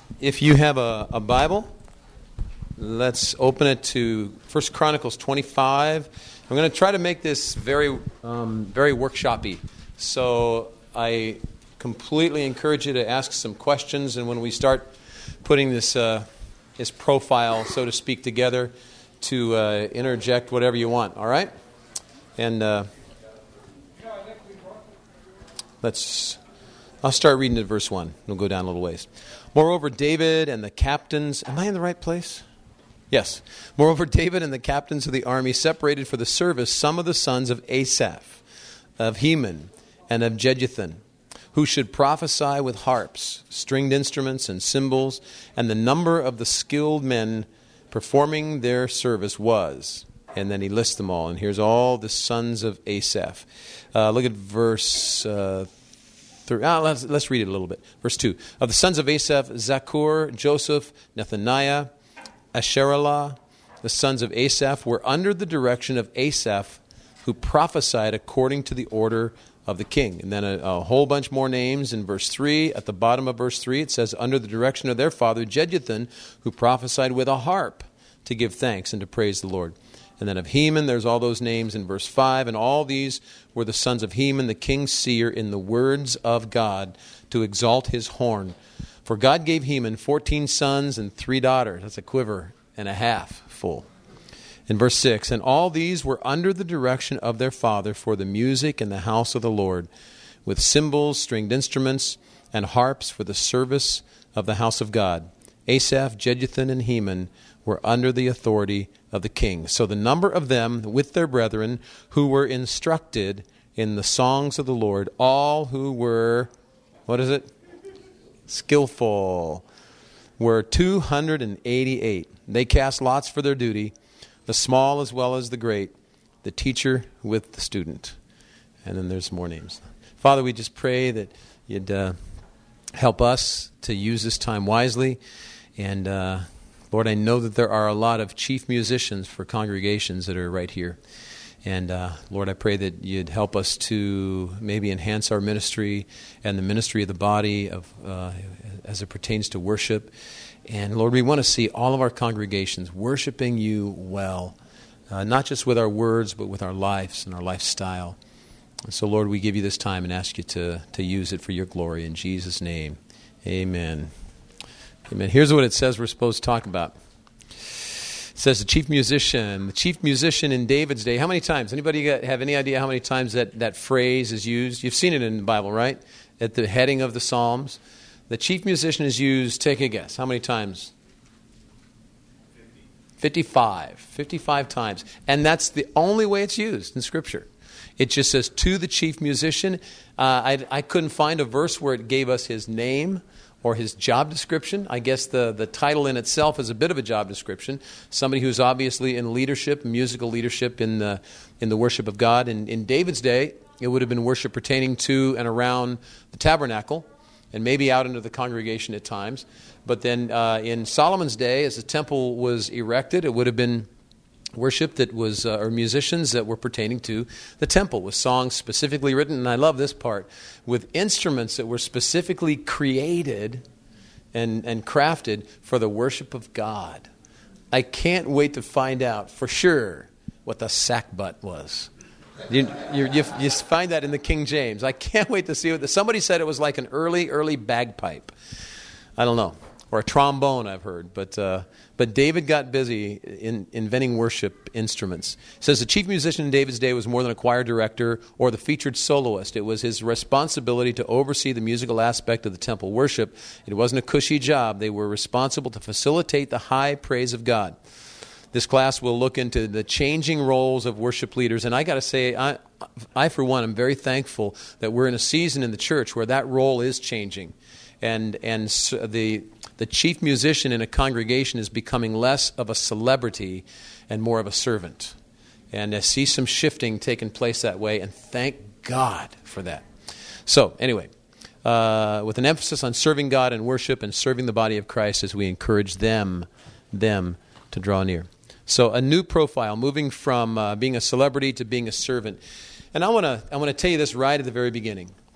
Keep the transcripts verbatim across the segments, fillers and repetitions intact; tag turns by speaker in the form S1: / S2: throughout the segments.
S1: If you have a, a Bible, let's open it to First Chronicles twenty-five. I'm going to try to make this very, um, very workshop-y. So I completely encourage you to ask some questions, and when we start putting this uh, this profile, so to speak, together, to uh, interject whatever you want. All right? And uh, let's. I'll start reading at verse one. We'll go down a little ways. Moreover, David and the captains... Am I in the right place? Yes. Moreover, David and the captains of the army separated for the service some of the sons of Asaph, of Heman, and of Jeduthun, who should prophesy with harps, stringed instruments, and cymbals, and the number of the skilled men performing their service was... And then he lists them all. And here's all the sons of Asaph. Uh, look at verse... Uh, Three, ah, let's, let's read it a little bit. Verse two. Of the sons of Asaph, Zakur, Joseph, Nethaniah, Asherah, the sons of Asaph, were under the direction of Asaph, who prophesied according to the order of the king. And then a, a whole bunch more names in verse three. At the bottom of verse three, it says, under the direction of their father, Jeduthun, who prophesied with a harp to give thanks and to praise the Lord. And then of Heman, there's all those names in verse five. And all these were the sons of Heman, the king's seer, in the words of God, to exalt his horn. For God gave Heman fourteen sons and three daughters. That's a quiver and a half full. In verse six, and all these were under the direction of their father for the music in the house of the Lord, with cymbals, stringed instruments, and harps for the service of the house of God. Asaph, Jeduthun, and Heman were under the authority of the king. So the number of them with their brethren who were instructed in the songs of the Lord, all who were, what is it? Skillful, were two hundred eighty-eight. They cast lots for their duty, the small as well as the great, the teacher with the student. And then there's more names. Father, we just pray that you'd uh, help us to use this time wisely. And uh, Lord, I know that there are a lot of chief musicians for congregations that are right here. And uh, Lord, I pray that you'd help us to maybe enhance our ministry and the ministry of the body of uh, as it pertains to worship. And Lord, we want to see all of our congregations worshiping you well, uh, not just with our words, but with our lives and our lifestyle. And so, Lord, we give you this time and ask you to, to use it for your glory. In Jesus' name, amen. Amen. Here's what it says we're supposed to talk about. It says the chief musician, the chief musician in David's day. How many times? Anybody got, have any idea how many times that, that phrase is used? You've seen it in the Bible, right? At the heading of the Psalms. The chief musician is used, take a guess. How many times? fifty-five. fifty-five times. And that's the only way it's used in Scripture. It just says, to the chief musician. Uh, I, I couldn't find a verse where it gave us his name or his job description. I guess the, the title in itself is a bit of a job description. Somebody who's obviously in leadership, musical leadership in the in the worship of God. And in David's day, it would have been worship pertaining to and around the tabernacle, and maybe out into the congregation at times. But then uh, in Solomon's day, as the temple was erected, it would have been worship that was, uh, or musicians that were pertaining to the temple, with songs specifically written, and I love this part, with instruments that were specifically created and, and crafted for the worship of God. I can't wait to find out for sure what the sackbut was. You, you, you, you find that in the King James. I can't wait to see what the, somebody said it was like an early, early bagpipe. I don't know. Or a trombone, I've heard. But uh, but David got busy in inventing worship instruments. It says the chief musician in David's day was more than a choir director or the featured soloist. It was his responsibility to oversee the musical aspect of the temple worship. It wasn't a cushy job. They were responsible to facilitate the high praise of God. This class will look into the changing roles of worship leaders. And I got to say, I, I, for one, am very thankful that we're in a season in the church where that role is changing. And and the the chief musician in a congregation is becoming less of a celebrity and more of a servant. And I see some shifting taking place that way, and thank God for that. So anyway, uh, with an emphasis on serving God in worship and serving the body of Christ as we encourage them, them to draw near. So a new profile, moving from uh, being a celebrity to being a servant. And I want to I want to tell you this right at the very beginning.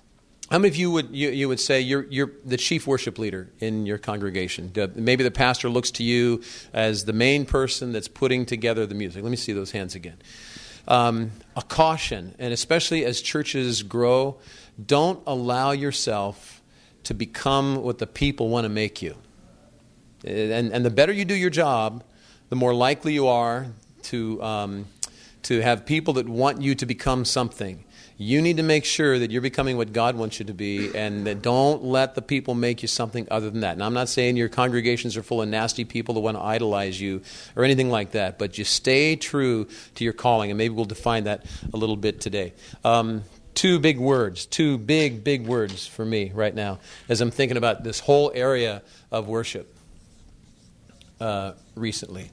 S1: How many of you would you, you would say you're you're the chief worship leader in your congregation? Maybe the pastor looks to you as the main person that's putting together the music. Let me see those hands again. Um, a caution, and especially as churches grow, don't allow yourself to become what the people want to make you. And, and the better you do your job, the more likely you are to um, to have people that want you to become something. You need to make sure that you're becoming what God wants you to be, and that don't let the people make you something other than that. And I'm not saying your congregations are full of nasty people that want to idolize you or anything like that, but just stay true to your calling, and maybe we'll define that a little bit today. Um, two big words, two big, big words for me right now as I'm thinking about this whole area of worship uh, recently.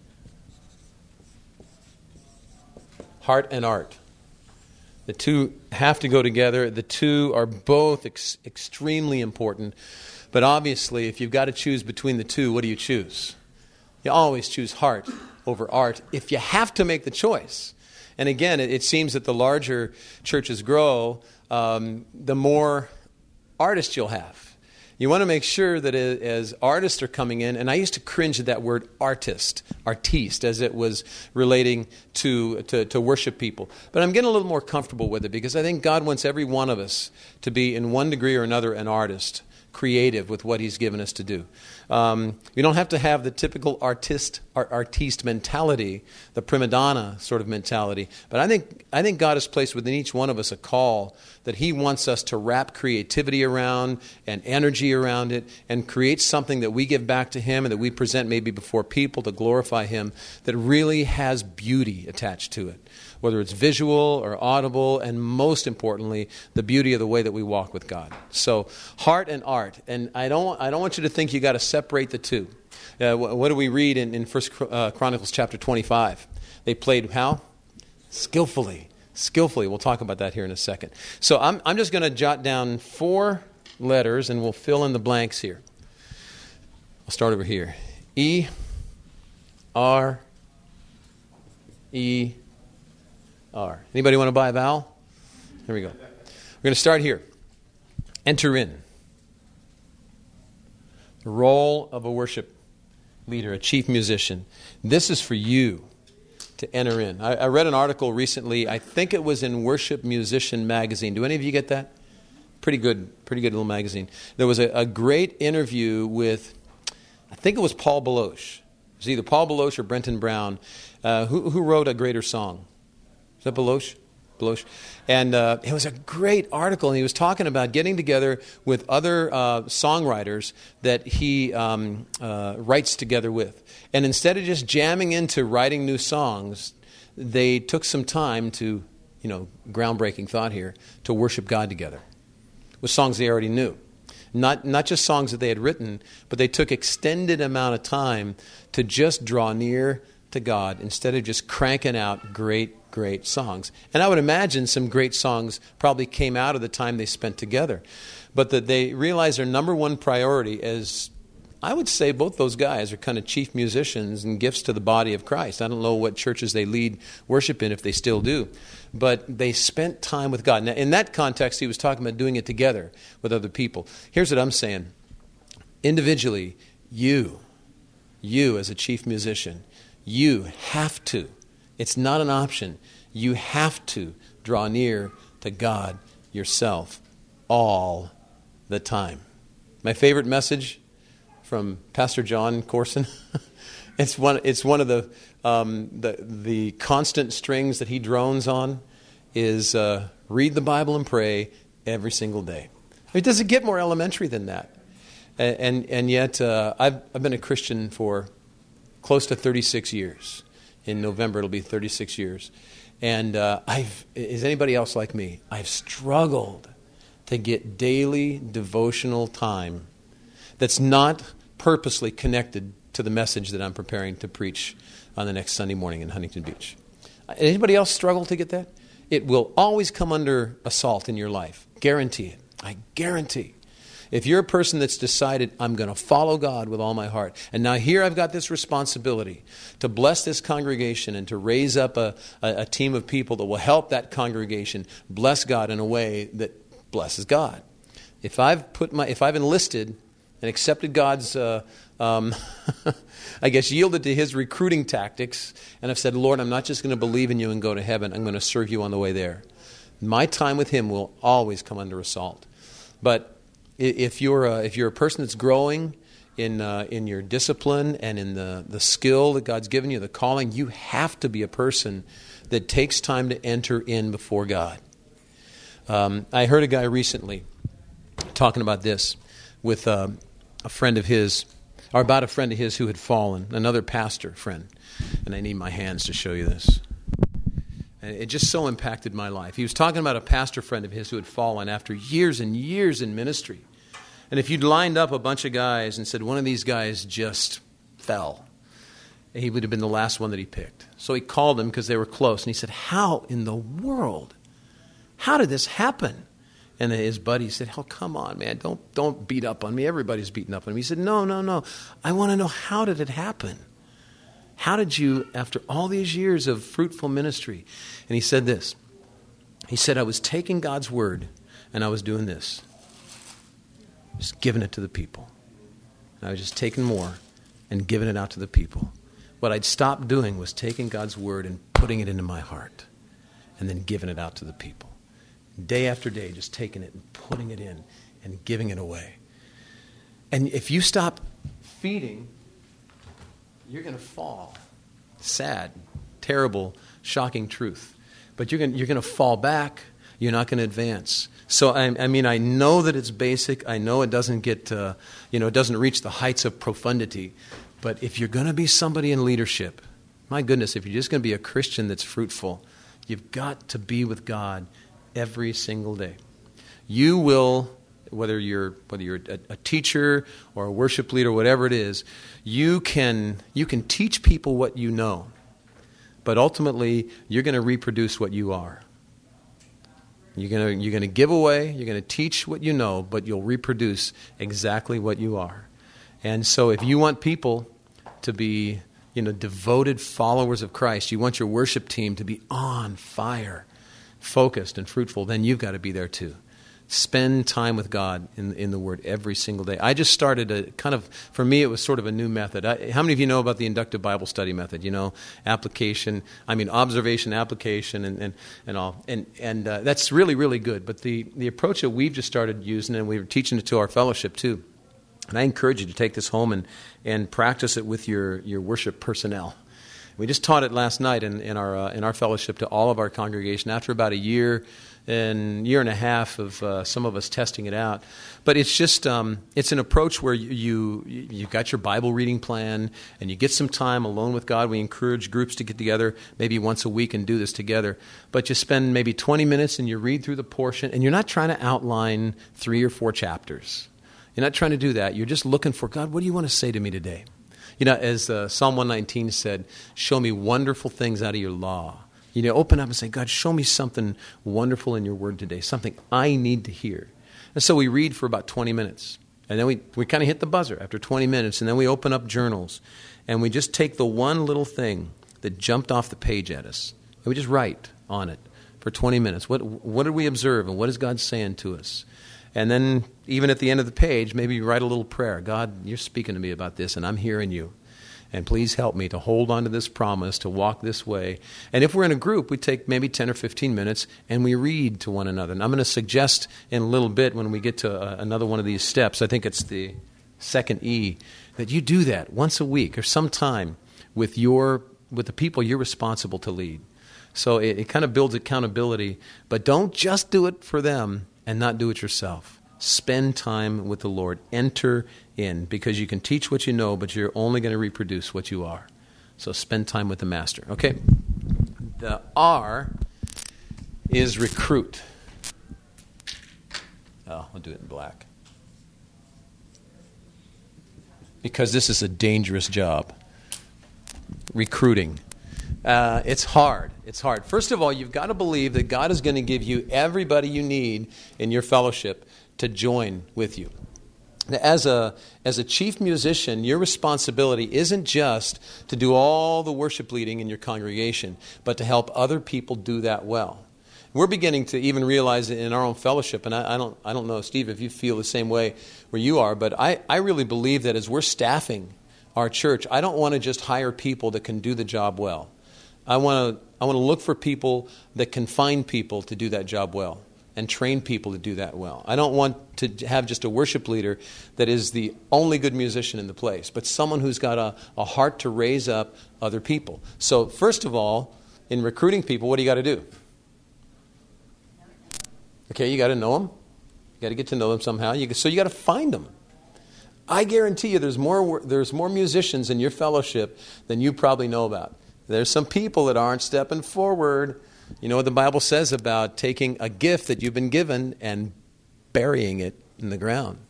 S1: Heart and art. The two have to go together. The two are both ex- extremely important. But obviously, if you've got to choose between the two, what do you choose? You always choose heart over art if you have to make the choice. And again, it, it seems that the larger churches grow, um, the more artists you'll have. You want to make sure that as artists are coming in, and I used to cringe at that word artist, artiste, as it was relating to, to, to worship people. But I'm getting a little more comfortable with it because I think God wants every one of us to be, in one degree or another, an artist, creative with what He's given us to do. Um, you don't have to have the typical artist art, artiste mentality, the prima donna sort of mentality. But I think I think God has placed within each one of us a call that He wants us to wrap creativity around and energy around it and create something that we give back to Him and that we present maybe before people to glorify Him that really has beauty attached to it, whether it's visual or audible, and most importantly, the beauty of the way that we walk with God. So heart and art. And I don't I don't want you to think you got to separate the two. Uh, what do we read in, in First Chronicles chapter twenty-five? They played how? Skillfully. Skillfully. We'll talk about that here in a second. So I'm I'm just going to jot down four letters and we'll fill in the blanks here. I'll start over here. E, R, E, R. Anybody want to buy a vowel? Here we go. We're going to start here. Enter in. The role of a worship leader, a chief musician. This is for you to enter in. I, I read an article recently. I think it was in Worship Musician magazine. Do any of you get that? Pretty good, pretty good little magazine. There was a, a great interview with, I think it was Paul Baloche. It was either Paul Baloche or Brenton Brown. Uh, who, who wrote A Greater Song? Is that Baloche? Baloche. And uh, it was a great article, and he was talking about getting together with other uh, songwriters that he um, uh, writes together with. And instead of just jamming into writing new songs, they took some time to, you know, groundbreaking thought here, to worship God together with songs they already knew. Not not just songs that they had written, but they took extended amount of time to just draw near to God instead of just cranking out great great songs. And I would imagine some great songs probably came out of the time they spent together. But that they realized their number one priority is, I would say both those guys are kind of chief musicians and gifts to the body of Christ. I don't know what churches they lead worship in, if they still do. But they spent time with God. Now, in that context, he was talking about doing it together with other people. Here's what I'm saying. Individually, you, you as a chief musician, you have to, it's not an option, you have to draw near to God yourself all the time. My favorite message from Pastor John Corson, it's one it's one of the um, the the constant strings that he drones on is uh, read the Bible and pray every single day. I mean, does it get more elementary than that? And and, and yet uh, I've I've been a Christian for close to thirty-six years. In November, it'll be thirty-six years. And uh, I've, is anybody else like me? I've struggled to get daily devotional time that's not purposely connected to the message that I'm preparing to preach on the next Sunday morning in Huntington Beach. Anybody else struggle to get that? It will always come under assault in your life. Guarantee it. I guarantee. If you're a person that's decided, I'm going to follow God with all my heart, and now here I've got this responsibility to bless this congregation and to raise up a, a, a team of people that will help that congregation bless God in a way that blesses God, If I've put my, if I've enlisted and accepted God's, uh, um, I guess, yielded to His recruiting tactics, and I've said, Lord, I'm not just going to believe in you and go to heaven. I'm going to serve you on the way there. My time with Him will always come under assault. But if you're a, if you're a person that's growing in uh, in your discipline and in the, the skill that God's given you, the calling, you have to be a person that takes time to enter in before God. Um, I heard a guy recently talking about this with uh, a friend of his, or about a friend of his who had fallen, another pastor friend. And I need my hands to show you this. And it just so impacted my life. He was talking about a pastor friend of his who had fallen after years and years in ministry. And if you'd lined up a bunch of guys and said one of these guys just fell, he would have been the last one that he picked. So he called them because they were close. And he said, how in the world? How did this happen? And his buddy said, oh, come on, man. Don't, don't beat up on me. Everybody's beating up on me. He said, no, no, no. I want to know, how did it happen? How did you, after all these years of fruitful ministry? And he said this. He said, I was taking God's word and I was doing this. Just giving it to the people. And I was just taking more and giving it out to the people. What I'd stopped doing was taking God's word and putting it into my heart and then giving it out to the people. Day after day, just taking it and putting it in and giving it away. And if you stop feeding, you're going to fall. Sad, terrible, shocking truth. But you're going you're going to fall back. You're not going to advance. So, I, I mean, I know that it's basic. I know it doesn't get, uh, you know, it doesn't reach the heights of profundity. But if you're going to be somebody in leadership, my goodness, if you're just going to be a Christian that's fruitful, you've got to be with God every single day. You will, whether you're whether you're a, a teacher or a worship leader, whatever it is, you can you can teach people what you know, but ultimately you're going to reproduce what you are. You're going to you're going to give away, you're going to teach what you know, but you'll reproduce exactly what you are. And so, if you want people to be, you know, devoted followers of Christ, you want your worship team to be on fire, focused and fruitful, then you've got to be there too. Spend time with God in in the Word every single day. I just started a kind of, for me, it was sort of a new method. I, how many of you know about the inductive Bible study method? You know, application, I mean observation, application, and and, and all. And and uh, that's really, really good. But the, the approach that we've just started using, and we were teaching it to our fellowship too, and I encourage you to take this home and, and practice it with your, your worship personnel. We just taught it last night in, in our uh, in our fellowship to all of our congregation after about a year and year and a half of uh, some of us testing it out. But it's just um, it's an approach where you, you you've got your Bible reading plan and you get some time alone with God. We encourage groups to get together maybe once a week and do this together. But you spend maybe twenty minutes and you read through the portion, and you're not trying to outline three or four chapters. You're not trying to do that. You're just looking for, God, what do you want to say to me today? You know, as uh, Psalm one nineteen said, show me wonderful things out of your law. You know, open up and say, God, show me something wonderful in your word today, something I need to hear. And so we read for about twenty minutes. And then we, we kind of hit the buzzer after twenty minutes. And then we open up journals. And we just take the one little thing that jumped off the page at us. And we just write on it for twenty minutes. What, what did we observe? And what is God saying to us? And then even at the end of the page, maybe you write a little prayer. God, you're speaking to me about this, and I'm hearing you. And please help me to hold on to this promise, to walk this way. And if we're in a group, we take maybe ten or fifteen minutes, and we read to one another. And I'm going to suggest in a little bit when we get to uh, another one of these steps, I think it's the second E, that you do that once a week or sometime with your with the people you're responsible to lead. So it, it kind of builds accountability. But don't just do it for them and not do it yourself. Spend time with the Lord. Enter in, because you can teach what you know, but you're only going to reproduce what you are. So spend time with the Master. Okay. The R is recruit. Oh, I'll do it in black. Because this is a dangerous job. Recruiting. Uh, it's hard. It's hard. First of all, you've got to believe that God is going to give you everybody you need in your fellowship to join with you. As a as a chief musician, your responsibility isn't just to do all the worship leading in your congregation, but to help other people do that well. We're beginning to even realize it in our own fellowship, and I, I don't I don't know, Steve, if you feel the same way where you are, but I, I really believe that as we're staffing our church, I don't want to just hire people that can do the job well. I want to I want to look for people that can find people to do that job well and train people to do that well. I don't want to have just a worship leader that is the only good musician in the place, but someone who's got a, a heart to raise up other people. So first of all, in recruiting people, what do you got to do? Okay, you got to know them. You got to get to know them somehow. You, so you got to find them. I guarantee you there's more there's more musicians in your fellowship than you probably know about. There's some people that aren't stepping forward. You know what the Bible says about taking a gift that you've been given and burying it in the ground.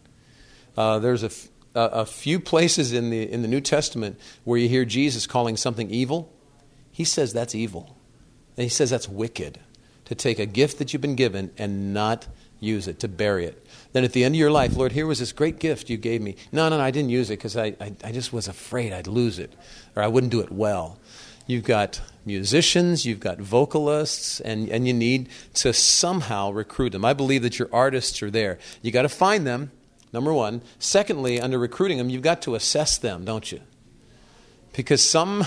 S1: Uh, there's a, a, a few places in the in the New Testament where you hear Jesus calling something evil. He says that's evil. And he says that's wicked. To take a gift that you've been given and not use it, to bury it. Then at the end of your life, Lord, here was this great gift you gave me. No, no, no, I didn't use it because I, I, I just was afraid I'd lose it or I wouldn't do it well. You've got musicians, you've got vocalists, and, and you need to somehow recruit them. I believe that your artists are there. You got to find them, number one. Secondly, under recruiting them, you've got to assess them, don't you? Because some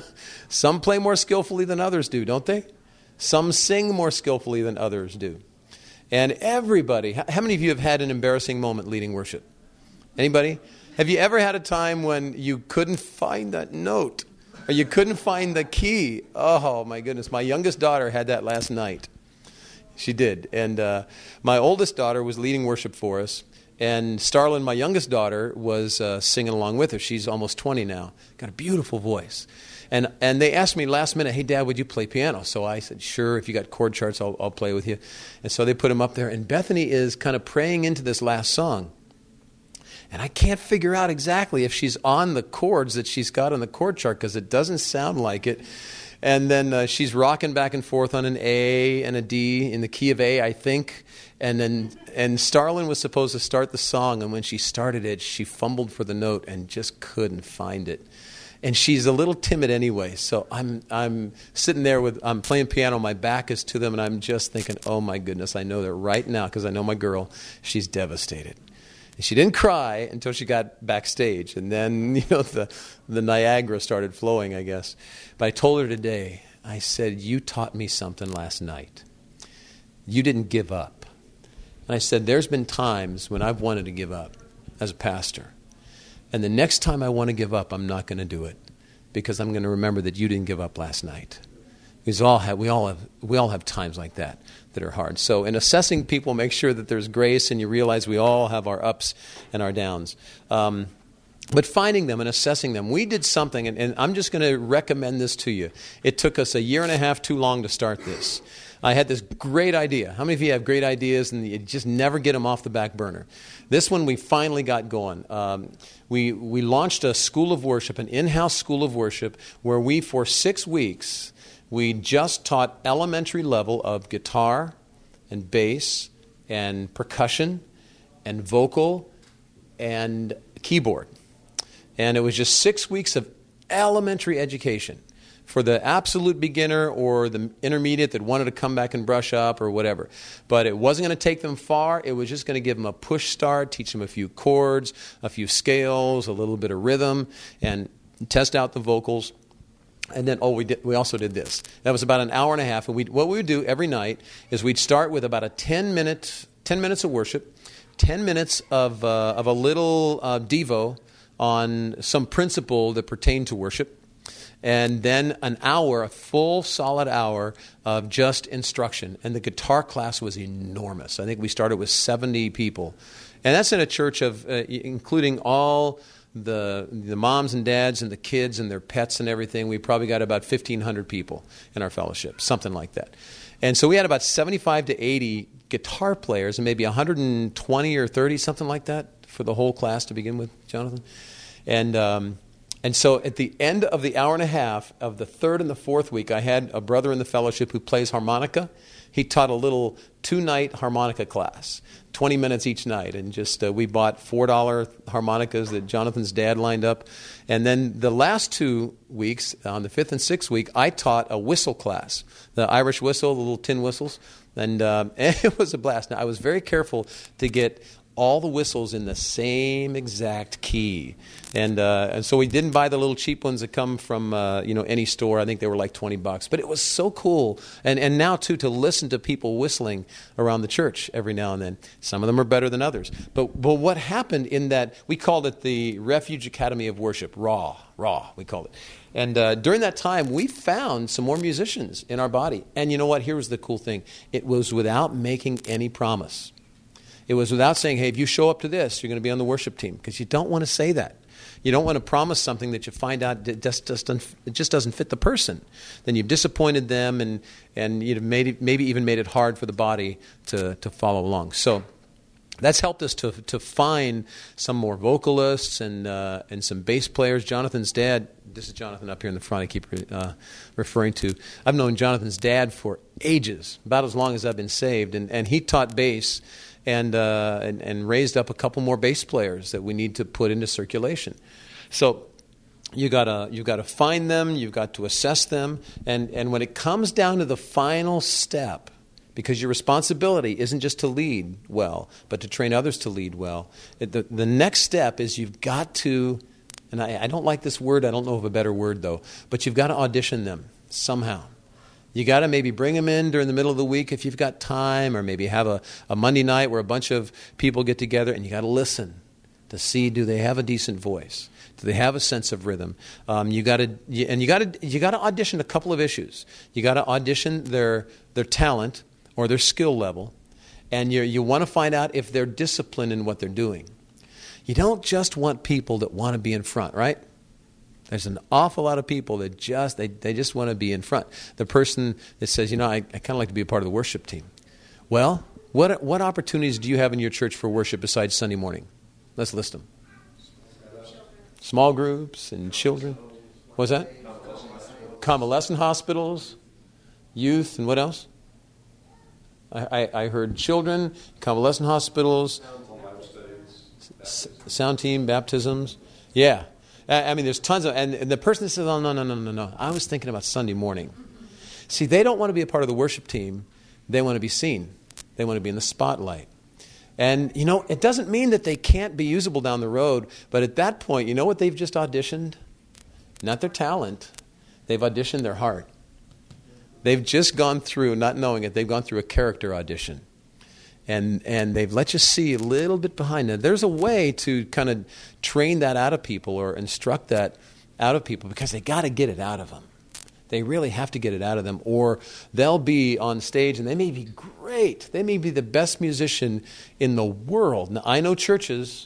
S1: some play more skillfully than others do, don't they? Some sing more skillfully than others do. And everybody, how many of you have had an embarrassing moment leading worship? Anybody? Have you ever had a time when you couldn't find that note? Or you couldn't find the key? Oh, my goodness. My youngest daughter had that last night. She did. And uh, my oldest daughter was leading worship for us. And Starlin, my youngest daughter, was uh, singing along with her. She's almost twenty now. Got a beautiful voice. And and they asked me last minute, hey, Dad, would you play piano? So I said, sure, if you got chord charts, I'll, I'll play with you. And so they put them up there. And Bethany is kind of praying into this last song. And I can't figure out exactly if she's on the chords that she's got on the chord chart because it doesn't sound like it. And then uh, she's rocking back and forth on an A and a D in the key of A, I think. And then and Starlin was supposed to start the song. And when she started it, she fumbled for the note and just couldn't find it. And she's a little timid anyway, so I'm I'm sitting there with I'm playing piano. My back is to them, and I'm just thinking, "Oh my goodness, I know that right now because I know my girl. She's devastated." And she didn't cry until she got backstage, and then you know the the Niagara started flowing, I guess. But I told her today. I said, "You taught me something last night. You didn't give up." And I said, "There's been times when I've wanted to give up as a pastor." And the next time I want to give up, I'm not going to do it because I'm going to remember that you didn't give up last night. We all have, we all have, we all have times like that that are hard. So in assessing people, make sure that there's grace and you realize we all have our ups and our downs. Um, but finding them and assessing them, we did something, and, and I'm just going to recommend this to you. It took us a year and a half too long to start this. I had this great idea. How many of you have great ideas and you just never get them off the back burner? This one we finally got going. Um, we we launched a school of worship, an in-house school of worship, where we, for six weeks, we just taught elementary level of guitar and bass and percussion and vocal and keyboard. And it was just six weeks of elementary education for the absolute beginner or the intermediate that wanted to come back and brush up or whatever. But it wasn't going to take them far. It was just going to give them a push start, teach them a few chords, a few scales, a little bit of rhythm, and test out the vocals. And then, oh, we did, we also did this. That was about an hour and a half. And we what we would do every night is we'd start with about a ten minute, ten minutes of worship, ten minutes of uh, of a little uh, devo on some principle that pertained to worship. And then an hour, a full solid hour of just instruction. And the guitar class was enormous. I think we started with seventy people. And that's in a church of, uh, including all the the moms and dads and the kids and their pets and everything. We probably got about fifteen hundred people in our fellowship, something like that. And so we had about seventy-five to eighty guitar players and maybe one hundred twenty or thirty, something like that, for the whole class to begin with, Jonathan. And um, and so at the end of the hour and a half of the third and the fourth week, I had a brother in the fellowship who plays harmonica. He taught a little two-night harmonica class, twenty minutes each night. And just uh, we bought four dollar harmonicas that Jonathan's dad lined up. And then the last two weeks, on the fifth and sixth week, I taught a whistle class, the Irish whistle, the little tin whistles. And um, it was a blast. Now, I was very careful to get all the whistles in the same exact key. And uh, and so we didn't buy the little cheap ones that come from uh, you know any store. I think they were like twenty bucks. But it was so cool. And and now, too, to listen to people whistling around the church every now and then. Some of them are better than others. But, but what happened in that, we called it the Refuge Academy of Worship, RAW, RAW, we called it. And uh, during that time, we found some more musicians in our body. And you know what? Here was the cool thing. It was without making any promise. It was without saying, hey, if you show up to this, you're going to be on the worship team. Because you don't want to say that. You don't want to promise something that you find out it just, just, it just doesn't fit the person. Then you've disappointed them, and, and you've made it, maybe even made it hard for the body to, to follow along. So that's helped us to to find some more vocalists and uh, and some bass players. Jonathan's dad, this is Jonathan up here in the front I keep uh, referring to. I've known Jonathan's dad for ages, about as long as I've been saved, and, and he taught bass and, uh, and and raised up a couple more bass players that we need to put into circulation. So you gotta you gotta find them, you've got to assess them, and, and when it comes down to the final step, because your responsibility isn't just to lead well, but to train others to lead well. It, the, the next step is you've got to, and I, I don't like this word, I don't know of a better word though, but you've got to audition them somehow. You got to maybe bring them in during the middle of the week if you've got time, or maybe have a, a Monday night where a bunch of people get together, and you got to listen to see, do they have a decent voice? Do they have a sense of rhythm? Um, you got to, you, and you got to, you got to audition a couple of issues. You got to audition their their talent or their skill level, and you you want to find out if they're disciplined in what they're doing. You don't just want people that want to be in front, right? There's an awful lot of people that just they, they just want to be in front. The person that says, you know, I, I kind of like to be a part of the worship team. Well, what what opportunities do you have in your church for worship besides Sunday morning? Let's list them. Small groups and children. What's that? Convalescent hospitals, youth, and what else? I, I, I heard children, convalescent hospitals, s- sound team, baptisms. Yeah. I, I mean, there's tons of, and, and the person that says, oh, no, no, no, no, no. I was thinking about Sunday morning. See, they don't want to be a part of the worship team. They want to be seen. They want to be in the spotlight. And, you know, it doesn't mean that they can't be usable down the road, but at that point, you know what they've just auditioned? Not their talent. They've auditioned their heart. They've just gone through, not knowing it, they've gone through a character audition. And and they've let you see a little bit behind it. There's a way to kind of train that out of people or instruct that out of people, because they got to get it out of them. They really have to get it out of them, or they'll be on stage and they may be great. They may be the best musician in the world. Now, I know churches,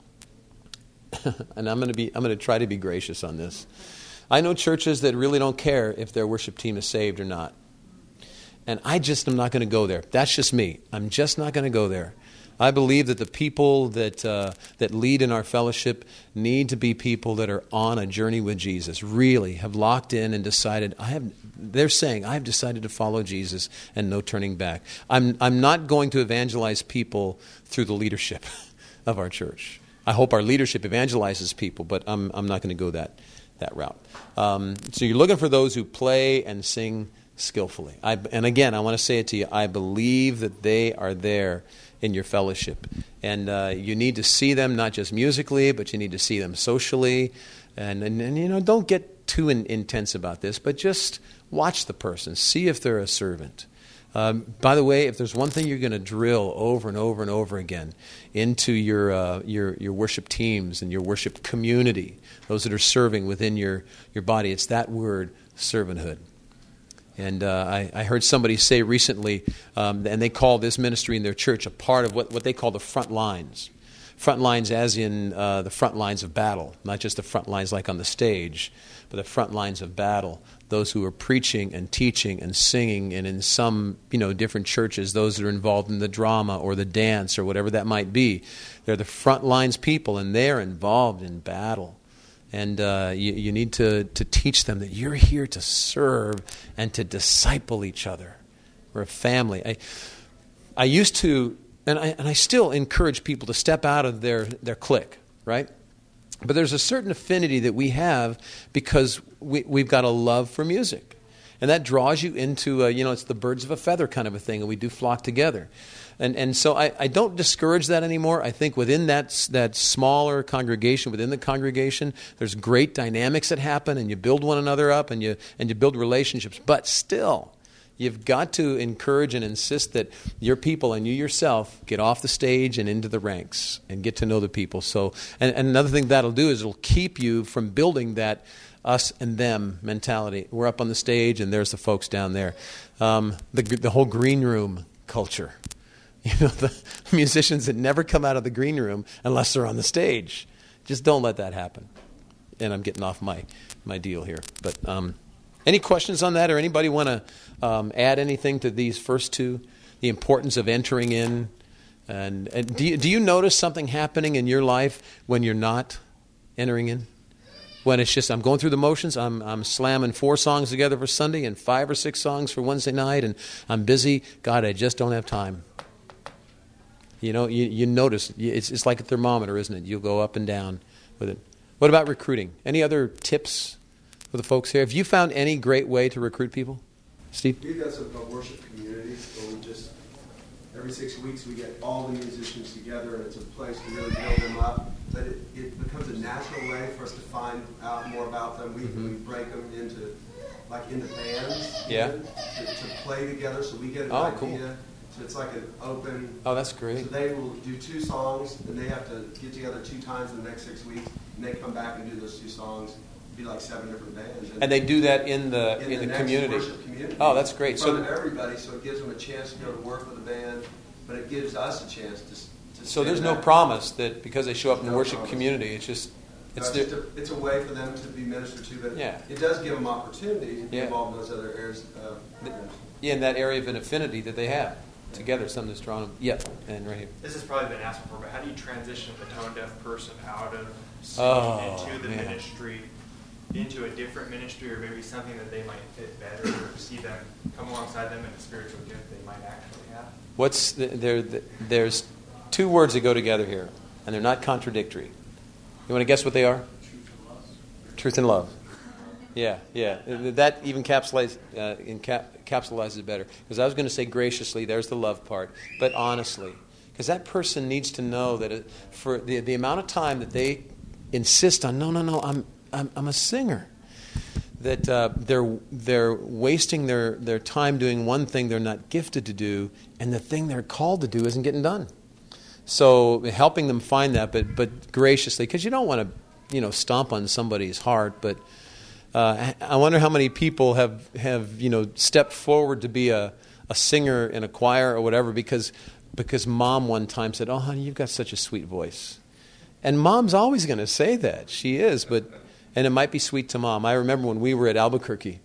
S1: and I'm going to be I'm going to try to be gracious on this. I know churches that really don't care if their worship team is saved or not. And I just am not going to go there. That's just me. I'm just not going to go there. I believe that the people that uh, that lead in our fellowship need to be people that are on a journey with Jesus, really have locked in and decided, I have. They're saying, I've decided to follow Jesus and no turning back. I'm I'm not going to evangelize people through the leadership of our church. I hope our leadership evangelizes people, but I'm I'm not going to go that that route. Um, so you're looking for those who play and sing skillfully. I, and again, I want to say it to you, I believe that they are there in your fellowship. And uh, you need to see them not just musically, but you need to see them socially. And, and, and you know, don't get too in, intense about this, but just watch the person. See if they're a servant. Um, by the way, if there's one thing you're going to drill over and over and over again into your uh, your your worship teams and your worship community, those that are serving within your, your body, it's that word, servanthood. And uh, I, I heard somebody say recently, um, and they call this ministry in their church a part of what, what they call the front lines. Front lines as in uh, the front lines of battle, not just the front lines like on the stage, but the front lines of battle. Those who are preaching and teaching and singing, and in some, you know, different churches, those that are involved in the drama or the dance or whatever that might be. They're the front lines people, and they're involved in battle. And uh, you, you need to, to teach them that you're here to serve and to disciple each other. We're a family. I, I used to, and I, and I still encourage people to step out of their, their clique, right? But there's a certain affinity that we have because we, we've got a love for music. And that draws you into, uh, you know, it's the birds of a feather kind of a thing, and we do flock together. And and so I, I don't discourage that anymore. I think within that that smaller congregation, within the congregation, there's great dynamics that happen, and you build one another up, and you and you build relationships. But still, you've got to encourage and insist that your people and you yourself get off the stage and into the ranks and get to know the people. So, and, and another thing that'll do is it'll keep you from building that us and them mentality. We're up on the stage, and there's the folks down there. Um, the the whole green room culture. You know, the musicians that never come out of the green room unless they're on the stage. Just don't let that happen. And I'm getting off my, my deal here. But um, any questions on that, or anybody want to um, add anything to these first two? The importance of entering in. And, and do you, do you notice something happening in your life when you're not entering in? When it's just, I'm going through the motions, I'm I'm slamming four songs together for Sunday and five or six songs for Wednesday night, and I'm busy. God, I just don't have time. You know, you, you notice, it's, it's like a thermometer, isn't it? You'll go up and down with it. What about recruiting? Any other tips for the folks here? Have you found any great way to recruit people? Steve?
S2: We've got something called Worship Community, where we just, every six weeks we get all the musicians together, and it's a place to really build them up. But it, it becomes a natural way for us to find out more about them. We, mm-hmm. we break them into, like, into bands.
S1: Yeah.
S2: Even, to, to play together, so we get an
S1: oh,
S2: idea.
S1: Cool.
S2: So it's like an open...
S1: Oh, that's great.
S2: So they will do two songs, and they have to get together two times in the next six weeks, and they come back and do those two songs. It'd be like seven different bands. And,
S1: and they do that in the in,
S2: in
S1: the,
S2: the
S1: community.
S2: Worship community.
S1: Oh, that's great.
S2: So
S1: So
S2: everybody, so it gives them a chance to go to work with a band, but it gives us a chance to. to
S1: so there's no
S2: back.
S1: promise that because they show up in the
S2: No
S1: worship
S2: promise.
S1: community, it's just it's,
S2: no, it's, just a, it's a way for them to be ministered to, but
S1: yeah.
S2: it does give them opportunity to be
S1: yeah.
S2: involved in those other areas. Uh,
S1: the, in that area of an affinity that they have. Together, something that's drawn them. Yeah, and right here.
S3: This has probably been asked before, but how do you transition a tone-deaf person out of singing
S1: oh,
S3: into the
S1: man.
S3: ministry, into a different ministry, or maybe something that they might fit better, or see them come alongside them in a spiritual gift they might actually have?
S1: What's the, there? The, there's two words that go together here, and they're not contradictory. You want to guess what they are?
S2: Truth and love.
S1: Truth and love. Yeah, yeah. That even encapsulates, uh, encap- encapsulizes it better. Because I was going to say graciously, there's the love part. But honestly, because that person needs to know that it, for the, the amount of time that they insist on, no, no, no, I'm I'm, I'm a singer, that uh, they're they're wasting their, their time doing one thing they're not gifted to do, and the thing they're called to do isn't getting done. So helping them find that, but but graciously, because you don't want to, you know, stomp on somebody's heart, but. Uh, I wonder how many people have, have you know stepped forward to be a, a singer in a choir or whatever because because mom one time said, "Oh, honey, you've got such a sweet voice," and mom's always going to say that. She is, but and it might be sweet to mom. I remember when we were at Albuquerque,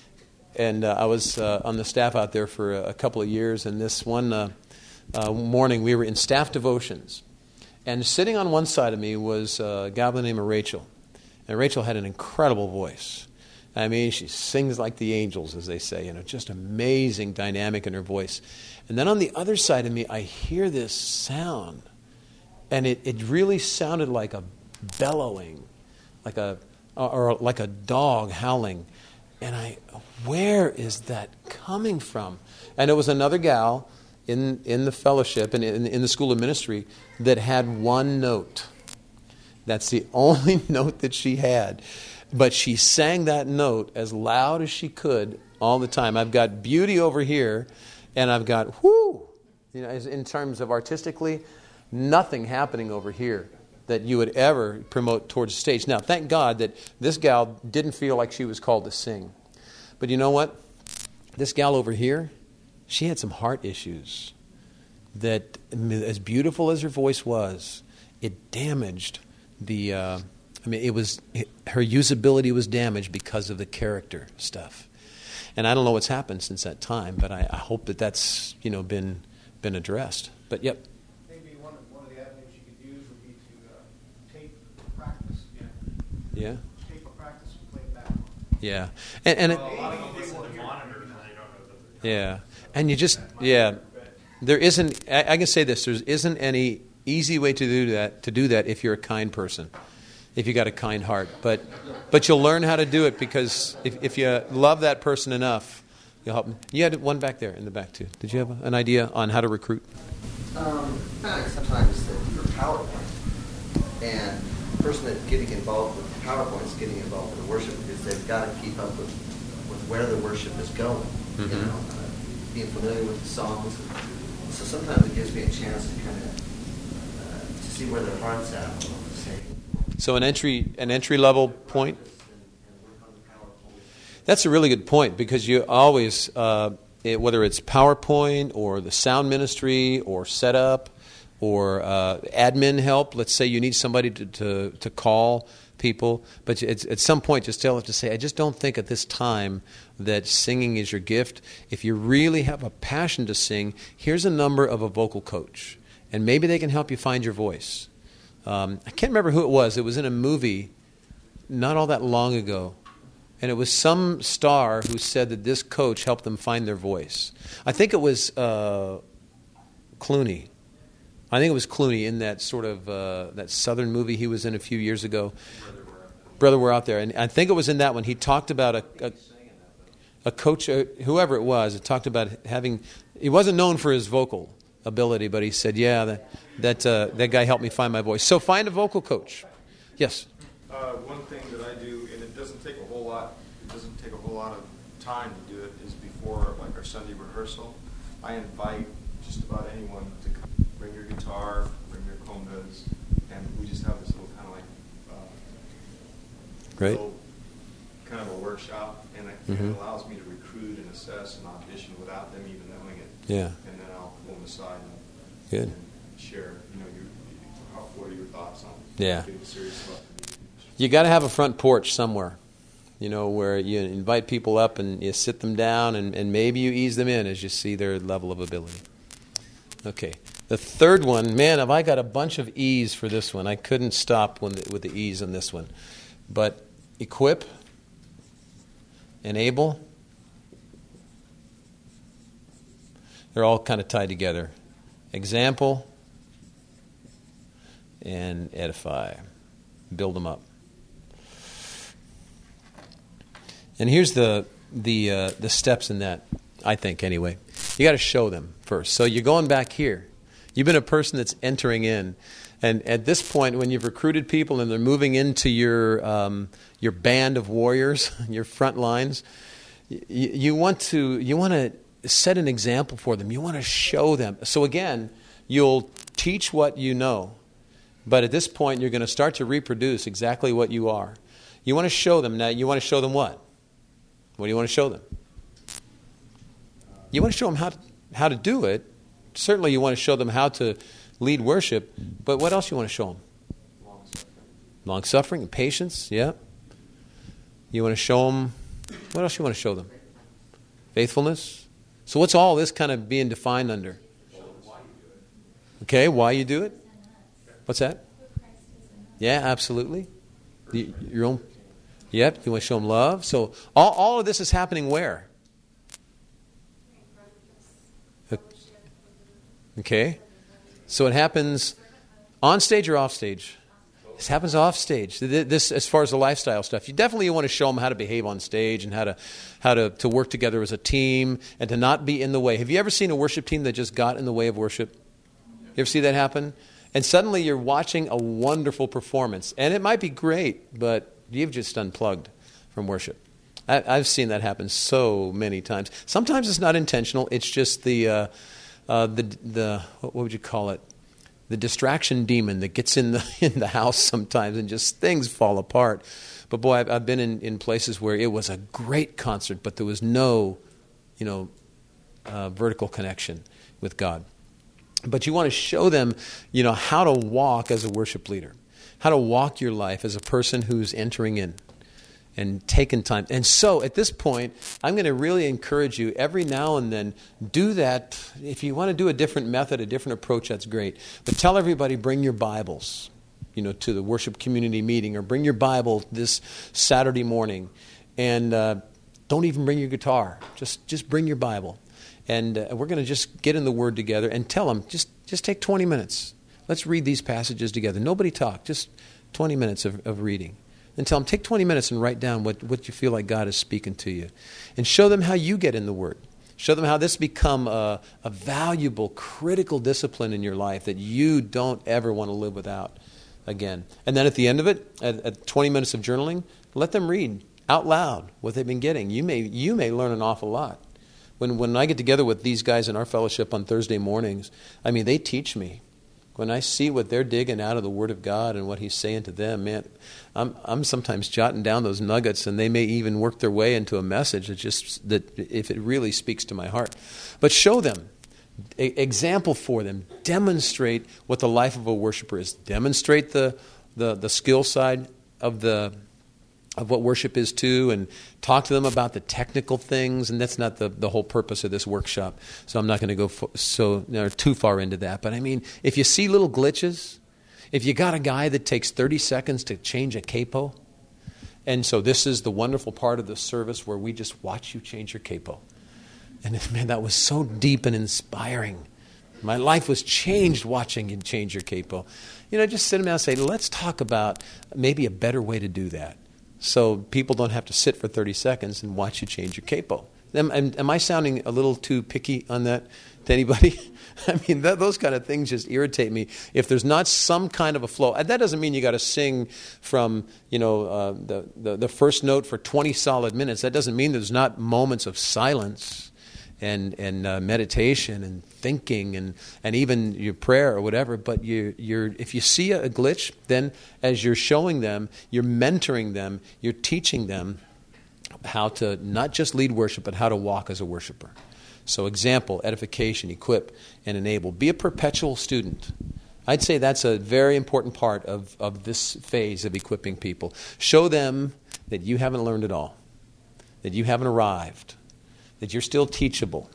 S1: and uh, I was uh, on the staff out there for a, a couple of years. And this one uh, uh, morning, we were in staff devotions, and sitting on one side of me was a gal by the name of Rachel. And Rachel had an incredible voice. I mean, she sings like the angels, as they say. You know, just amazing dynamic in her voice. And then on the other side of me, I hear this sound. And it, it really sounded like a bellowing, like a or like a dog howling. And I, where is that coming from? And it was another gal in, in the fellowship and in, in the school of ministry that had one note. That's the only note that she had. But she sang that note as loud as she could all the time. I've got beauty over here, and I've got, whoo, you know, in terms of artistically, nothing happening over here that you would ever promote towards the stage. Now, thank God that this gal didn't feel like she was called to sing. But you know what? This gal over here, she had some heart issues that, as beautiful as her voice was, it damaged the, uh, I mean, it was, it, her usability was damaged because of the character stuff. And I don't know what's happened since that time, but I, I hope that that's, you know, been been addressed. But, yep.
S4: Maybe one of, one of the avenues you could use would be to uh, tape practice.
S1: Yeah. Yeah.
S4: Tape a practice and play it back.
S1: Yeah. And, and it,
S3: well, a lot of them listen to monitors and they don't know that they're
S1: yeah. And you just, yeah. There isn't, I, I can say this, there isn't any easy way to do that, to do that if you're a kind person. if you got a kind heart. But but you'll learn how to do it because if, if you love that person enough, you'll help them. You had one back there in the back too. Did you have an idea on how to recruit?
S5: Um, like sometimes the, for PowerPoint, and the person that's getting involved with PowerPoint is getting involved with the worship because they've got to keep up with, with where the worship is going. Mm-hmm. You know, uh, being familiar with the songs. So sometimes it gives me a chance to kind of uh, to see where their heart's at.
S1: So an entry an entry level point. That's a really good point because you always, uh, it, whether it's PowerPoint or the sound ministry or setup or uh, admin help, let's say you need somebody to, to, to call people, but it's, at some point just tell them to say, I just don't think at this time that singing is your gift. If you really have a passion to sing, here's a number of a vocal coach, and maybe they can help you find your voice. Um, I can't remember who it was. It was in a movie not all that long ago. And it was some star who said that this coach helped them find their voice. I think it was uh, Clooney. I think it was Clooney in that sort of uh, that Southern movie he was in a few years ago. Brother, We're Out There. And I think it was in that one. He talked about a a, a coach, uh, whoever it was, it talked about having, he wasn't known for his vocal ability, but he said, yeah, that that, uh, that guy helped me find my voice. So find a vocal coach. Yes?
S6: Uh, one thing that I do, and it doesn't take a whole lot, it doesn't take a whole lot of time to do it, is before like our Sunday rehearsal, I invite just about anyone to come. Bring your guitar, bring your congas, and we just have this little kind of like uh,
S1: Great.
S6: little kind of a workshop, and it,
S1: mm-hmm.
S6: it allows me to recruit and assess and audition without them even knowing it.
S1: Yeah.
S6: And then I'll pull them aside and,
S1: Good.
S6: and share, you know, your, how, what are your thoughts on
S1: Yeah.
S6: getting serious about it.
S1: You got to have a front porch somewhere, you know, where you invite people up and you sit them down and, and maybe you ease them in as you see their level of ability. Okay. The third one, man, have I got a bunch of E's for this one. I couldn't stop when the, with the E's on this one. But equip, enable, they're all kind of tied together. Example and edify. Build them up. And here's the the uh, the steps in that, I think, anyway. You got to show them first. So you're going back here. You've been a person that's entering in. And at this point, when you've recruited people and they're moving into your um, your band of warriors, your front lines, you, you want to you want to set an example for them. You want to show them. So again, you'll teach what you know. But at this point, you're going to start to reproduce exactly what you are. You want to show them. Now, you want to show them what? What do you want to show them? You want to show them how to, how to do it. Certainly you want to show them how to lead worship, but what else you want to show them?
S6: Long-suffering.
S1: Long-suffering and patience, yeah. You want to show them, what else you want to show them? Faithfulness. So what's all this kind of being defined under? Okay, why you do it? What's that? Yeah, absolutely. You, your own. Yep, you want to show them love. So all, all of this is happening where? Okay. So it happens on stage or off stage? This happens off stage. This, as far as the lifestyle stuff, you definitely want to show them how to behave on stage and how to how to, to work together as a team and to not be in the way. Have you ever seen a worship team that just got in the way of worship? You ever see that happen? And suddenly you're watching a wonderful performance. And it might be great, but you've just unplugged from worship. I, I've seen that happen so many times. Sometimes it's not intentional. It's just the, uh, uh, the, the what would you call it? The distraction demon that gets in the in the house sometimes and just things fall apart. But boy, I've, I've been in, in places where it was a great concert, but there was no, you know, uh, vertical connection with God. But you want to show them, you know, how to walk as a worship leader, how to walk your life as a person who's entering in and taking time. And so at this point, I'm going to really encourage you every now and then, do that. If you want to do a different method, a different approach, that's great. But tell everybody, bring your Bibles, you know, to the worship community meeting, or bring your Bible this Saturday morning. And uh, don't even bring your guitar. Just, just bring your Bible. And uh, we're going to just get in the Word together and tell them, just, just take twenty minutes. Let's read these passages together. Nobody talk. Just twenty minutes of, of reading. And tell them, take twenty minutes and write down what, what you feel like God is speaking to you. And show them how you get in the Word. Show them how this become a, a valuable, critical discipline in your life that you don't ever want to live without again. And then at the end of it, at, at twenty minutes of journaling, let them read out loud what they've been getting. You may you may learn an awful lot. When when I get together with these guys in our fellowship on Thursday mornings, I mean, they teach me. When I see what they're digging out of the Word of God and what He's saying to them, man, I'm I'm sometimes jotting down those nuggets, and they may even work their way into a message that just that if it really speaks to my heart. But show them, a, example for them, demonstrate what the life of a worshiper is. Demonstrate the the the skill side of the of what worship is too, and talk to them about the technical things, and that's not the, the whole purpose of this workshop. So I'm not going to go fo- so you know, too far into that. But I mean, if you see little glitches, if you got a guy that takes thirty seconds to change a capo, and so this is the wonderful part of the service where we just watch you change your capo. And man, that was so deep and inspiring. My life was changed watching you change your capo. You know, just sit them down and say, let's talk about maybe a better way to do that. So people don't have to sit for thirty seconds and watch you change your capo. Am, am, am I sounding a little too picky on that to anybody? I mean, that, those kind of things just irritate me. If there's not some kind of a flow, that doesn't mean you got to sing from you know uh, the, the the first note for twenty solid minutes. That doesn't mean there's not moments of silence and and uh, meditation and thinking and, and even your prayer or whatever. But you you're if you see a glitch, then as you're showing them, you're mentoring them, you're teaching them how to not just lead worship, but how to walk as a worshiper. So example, edification, equip, and enable. Be a perpetual student. I'd say that's a very important part of, of this phase of equipping people. Show them that you haven't learned it all, that you haven't arrived, that you're still teachable.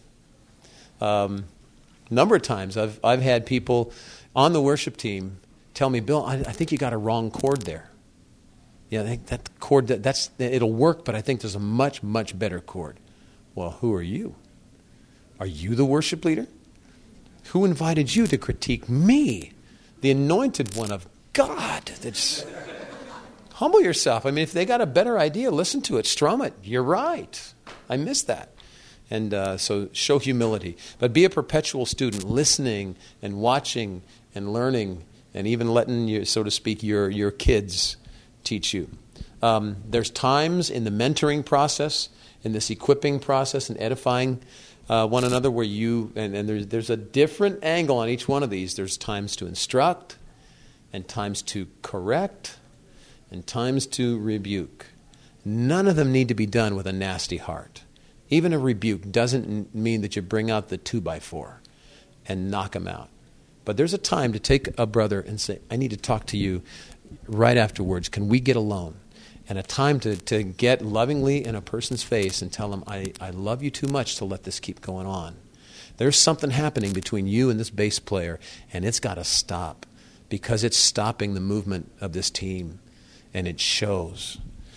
S1: Um, a number of times I've I've had people on the worship team tell me, Bill, I, I think you got a wrong chord there. Yeah, I think that chord, that, that's it'll work, but I think there's a much, much better chord. Well, who are you? Are you the worship leader? Who invited you to critique me, the anointed one of God? That's humble yourself. I mean, if they got a better idea, listen to it, strum it. You're right. I missed that. And uh, so show humility. But be a perpetual student, listening and watching and learning and even letting, you, so to speak, your, your kids teach you. Um, there's times in the mentoring process, in this equipping process and edifying uh, one another where you, and, and there's, there's a different angle on each one of these. There's times to instruct and times to correct and times to rebuke. None of them need to be done with a nasty heart. Even a rebuke doesn't mean that you bring out the two by four and knock them out. But there's a time to take a brother and say, I need to talk to you right afterwards. Can we get alone? And a time to, to get lovingly in a person's face and tell them, I, I love you too much to let this keep going on. There's something happening between you and this bass player, and it's got to stop because it's stopping the movement of this team, and it shows.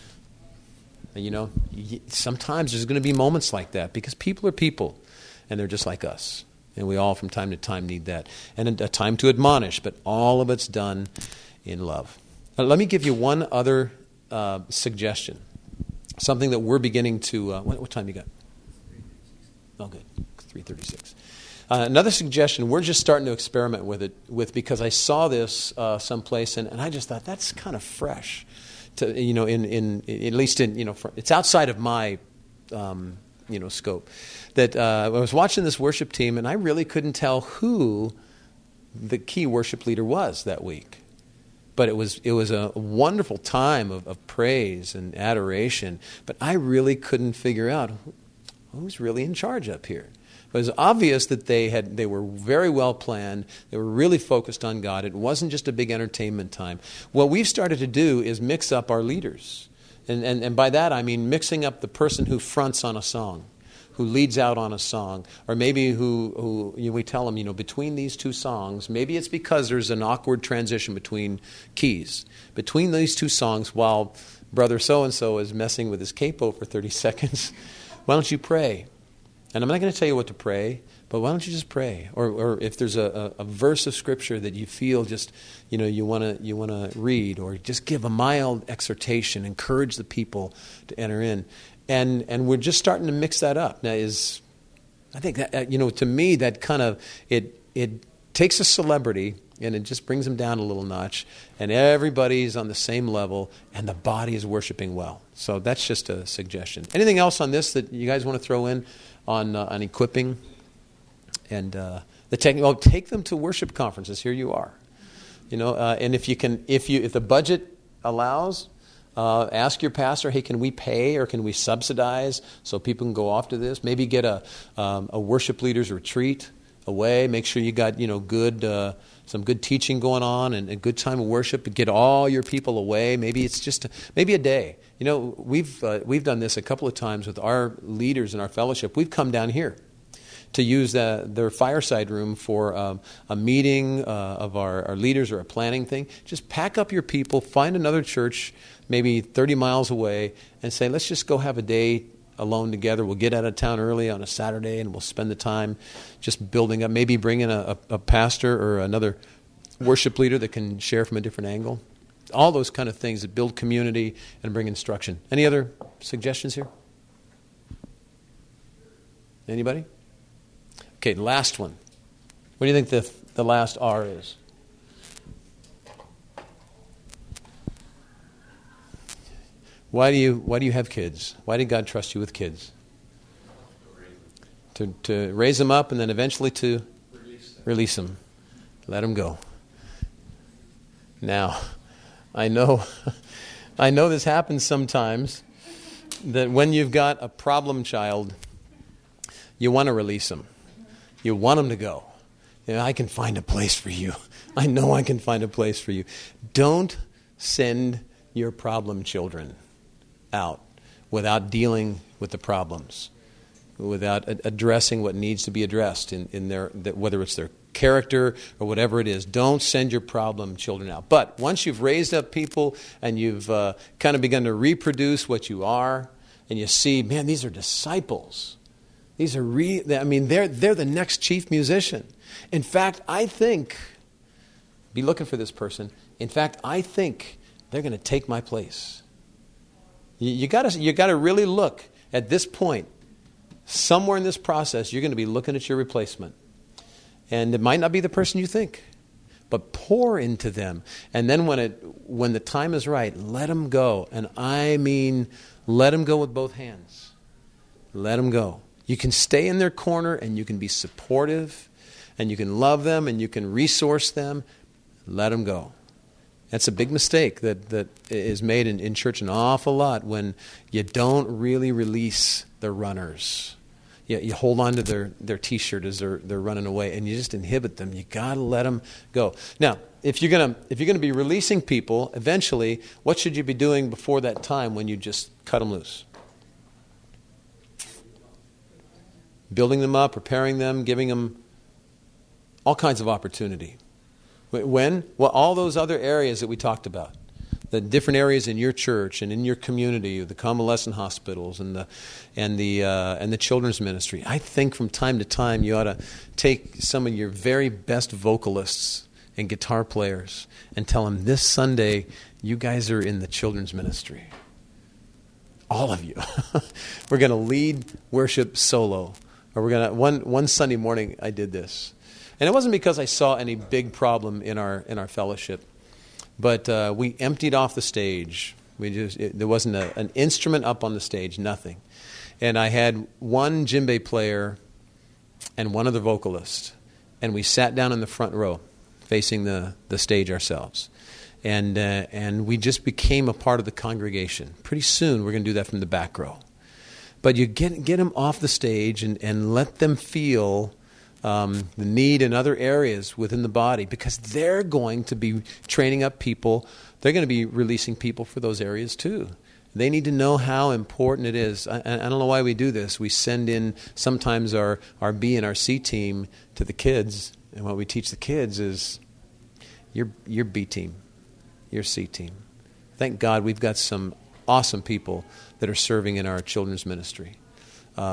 S1: You know, sometimes there's going to be moments like that because people are people, and they're just like us. And we all from time to time need that. And a time to admonish, but all of it's done in love. Now, let me give you one other uh, suggestion. Something that we're beginning to... Uh, what, what time you got? Oh, good. three thirty-six. Uh, another suggestion we're just starting to experiment with it with because I saw this uh, someplace, and, and I just thought, that's kind of fresh. To, you know, in, in, in at least in, you know, for, it's outside of my, um, you know, scope. That uh, I was watching this worship team, and I really couldn't tell who the key worship leader was that week. But it was it was a wonderful time of, of praise and adoration. But I really couldn't figure out who's really in charge up here. It was obvious that they had they were very well planned. They were really focused on God. It wasn't just a big entertainment time. What we've started to do is mix up our leaders. And, and, and by that I mean mixing up the person who fronts on a song, who leads out on a song, or maybe who, who you know, we tell them, you know, between these two songs, maybe it's because there's an awkward transition between keys. Between these two songs, while brother so-and-so is messing with his capo for thirty seconds, why don't you pray? And I'm not going to tell you what to pray, But why don't you just pray? Or, or if there's a, a, a verse of Scripture that you feel just, you know, you want to you want to read, or just give a mild exhortation, encourage the people to enter in. And and we're just starting to mix that up. Now, is I think that, you know, to me, that kind of, it it takes a celebrity and it just brings them down a little notch, and everybody's on the same level, and the body is worshiping well. So that's just a suggestion. Anything else on this that you guys want to throw in on uh, on equipping? And uh, the technique, well, take them to worship conferences. Here you are, you know. Uh, and if you can, if you if the budget allows, uh, ask your pastor, hey, can we pay or can we subsidize so people can go off to this? Maybe get a um, a worship leaders retreat away. Make sure you got you know good uh, some good teaching going on and a good time of worship. Get all your people away. Maybe it's just a, maybe a day. You know, we've uh, we've done this a couple of times with our leaders in our fellowship. We've come down here to use the, their fireside room for um, a meeting uh, of our, our leaders or a planning thing. Just pack up your people, find another church maybe thirty miles away, and say, let's just go have a day alone together. We'll get out of town early on a Saturday, and we'll spend the time just building up. Maybe bring in a, a, a pastor or another worship leader that can share from a different angle. All those kind of things that build community and bring instruction. Any other suggestions here? Anybody? Okay, last one. What do you think the the last R is? Why do you why do you have kids? Why did God trust you with kids? To to raise them up and then eventually to release them. Release them. Let them go. Now, I know I know this happens sometimes, that when you've got a problem child, you want to release them. You want them to go. You know, I can find a place for you. I know I can find a place for you. Don't send your problem children out without dealing with the problems, without a- addressing what needs to be addressed in, in their, whether it's their character or whatever it is. Don't send your problem children out. But once you've raised up people and you've uh, kind of begun to reproduce what you are, and you see, man, these are disciples. These are re- I mean, they're they're the next chief musician. In fact, I think, be looking for this person. In fact, I think they're going to take my place. You, you got to you got to really look at this point. Somewhere in this process, you're going to be looking at your replacement, and it might not be the person you think, but pour into them. And then when it when the time is right, let them go. And I mean, let them go with both hands. Let them go. You can stay in their corner and you can be supportive and you can love them and you can resource them. Let them go. That's a big mistake that, that is made in, in church an awful lot when you don't really release the runners. You, you hold on to their, their T-shirt as they're, they're running away and you just inhibit them. You got to let them go. Now, if you're going to if you're going to be releasing people, eventually, what should you be doing before that time when you just cut them loose? Building them up, preparing them, giving them all kinds of opportunity. When? Well, all those other areas that we talked about. The different areas in your church and in your community, the convalescent hospitals and the and the uh, and the children's ministry. I think from time to time you ought to take some of your very best vocalists and guitar players and tell them, this Sunday you guys are in the children's ministry. All of you. We're going to lead worship solo. Or we're gonna one one Sunday morning I did this, and it wasn't because I saw any big problem in our in our fellowship, but uh, we emptied off the stage. We just it, there wasn't a, an instrument up on the stage, nothing, and I had one djembe player and one other vocalist, and we sat down in the front row, facing the the stage ourselves, and uh, and we just became a part of the congregation. Pretty soon we're going to do that from the back row. But you get get them off the stage and, and let them feel um, the need in other areas within the body, because they're going to be training up people. They're going to be releasing people for those areas too. They need to know how important it is. I, I don't know why we do this. We send in sometimes our, our B and our C team to the kids, and what we teach the kids is your your B team, your C team. Thank God we've got some awesome people that are serving in our children's ministry. Um,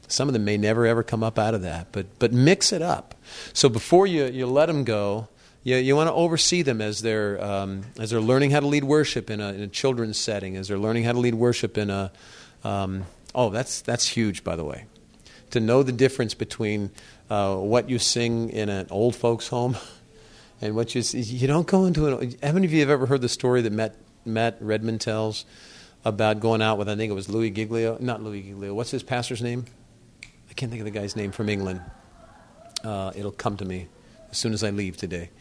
S1: Some of them may never, ever come up out of that. But but mix it up. So before you, you let them go, you, you want to oversee them as they're, um, as they're learning how to lead worship in a, in a children's setting, as they're learning how to lead worship in a... Um, oh, that's that's huge, by the way. To know the difference between uh, what you sing in an old folks' home and what you... You don't go into an... How many of you have ever heard the story that Matt, Matt Redman tells about going out with, I think it was Louis Giglio? Not Louis Giglio. What's his pastor's name? I can't think of the guy's name from England. Uh, it'll come to me as soon as I leave today.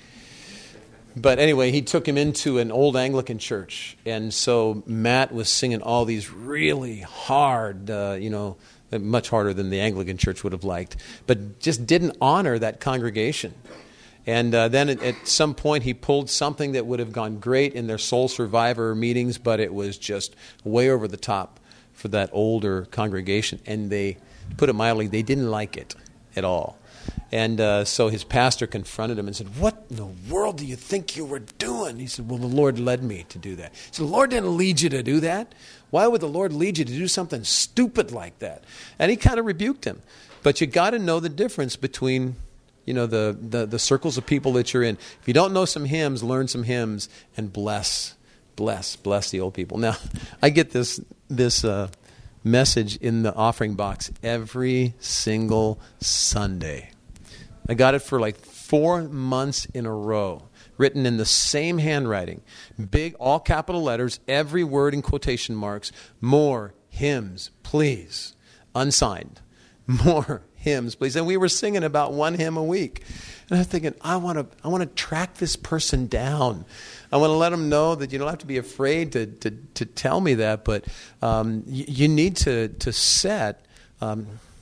S1: But anyway, he took him into an old Anglican church. And so Matt was singing all these really hard, uh, you know, much harder than the Anglican church would have liked, but just didn't honor that congregation. And uh, then at, at some point he pulled something that would have gone great in their Soul Survivor meetings, but it was just way over the top for that older congregation. And they, to put it mildly, they didn't like it at all. And uh, so his pastor confronted him and said, "What in the world do you think you were doing?" He said, "Well, the Lord led me to do that." He said, "The Lord didn't lead you to do that. Why would the Lord lead you to do something stupid like that?" And he kind of rebuked him. But you got to know the difference between, you know, the, the, the circles of people that you're in. If you don't know some hymns, learn some hymns and bless, bless, bless the old people. Now, I get this this uh, message in the offering box every single Sunday. I got it for like four months in a row, written in the same handwriting, big, all capital letters, every word in quotation marks. More hymns, please. Unsigned. More hymns, please. And we were singing about one hymn a week. And I was thinking, I want to I want to track this person down. I want to let them know that you don't have to be afraid to to, to tell me that, but um, you, you need to, to set... Um,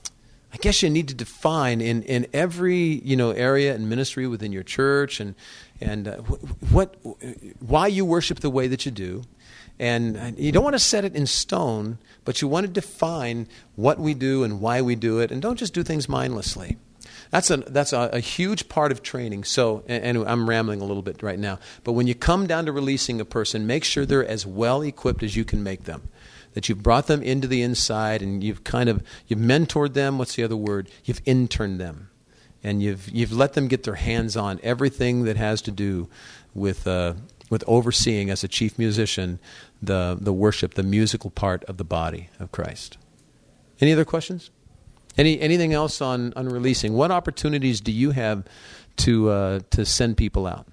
S1: I guess you need to define in, in every, you know, area and ministry within your church and and uh, what why you worship the way that you do. And you don't want to set it in stone, but you want to define what we do and why we do it, and don't just do things mindlessly. That's a that's a, a huge part of training. So, and, and I'm rambling a little bit right now, but when you come down to releasing a person, make sure they're as well equipped as you can make them. That you've brought them into the inside and you've kind of, you've mentored them, what's the other word? You've interned them. And you've you've let them get their hands on everything that has to do with uh, with overseeing, as a chief musician, the, the worship, the musical part of the body of Christ. Any other questions? Any Anything else on, on releasing? What opportunities do you have to uh, to send people out?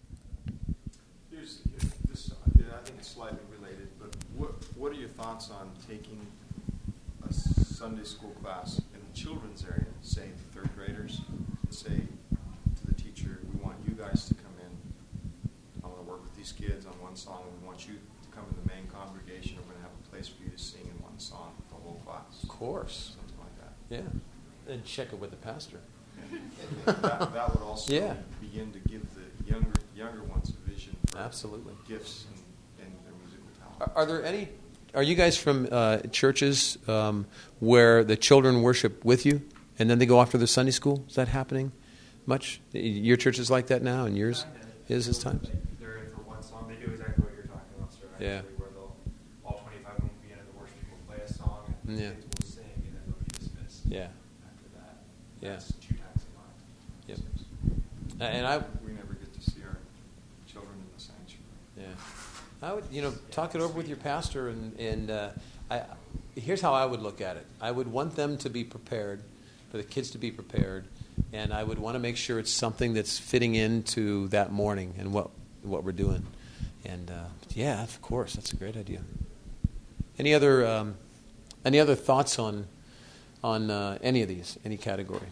S6: Thoughts on taking a Sunday school class in the children's area, say third graders, and say to the teacher, "We want you guys to come in. I want to work with these kids on one song, and we want you to come in the main congregation. We're going to have a place for you to sing in one song, the whole class."
S1: Of course.
S6: Something like that.
S1: Yeah. And check it with the pastor.
S6: that, that would also
S1: yeah. begin
S6: to give the younger younger ones a vision for
S1: Absolutely.
S6: gifts and, and their musical talent.
S1: Are, are there any... Are you guys from uh, churches um, where the children worship with you and then they go off to the Sunday school? Is that happening much? Your church is like that now, and yours is this times?
S3: They're in for one song. They do exactly what you're talking about, sir. Actually,
S1: yeah.
S3: Where they'll, all twenty-five of them will be in the worship, will play a song, and
S1: yeah.
S3: the kids will sing, and then they'll be dismissed.
S1: Yeah.
S3: After that.
S1: Yeah.
S3: That's two times a month.
S1: Yep. And I...
S6: We never get to see our children in the sanctuary.
S1: Yeah. I would, you know, talk it over with your pastor, and, and uh, I, here's how I would look at it. I would want them to be prepared, for the kids to be prepared, and I would want to make sure it's something that's fitting into that morning and what what we're doing. And uh, yeah, of course, that's a great idea. Any other um, any other thoughts on on uh, any of these, any category?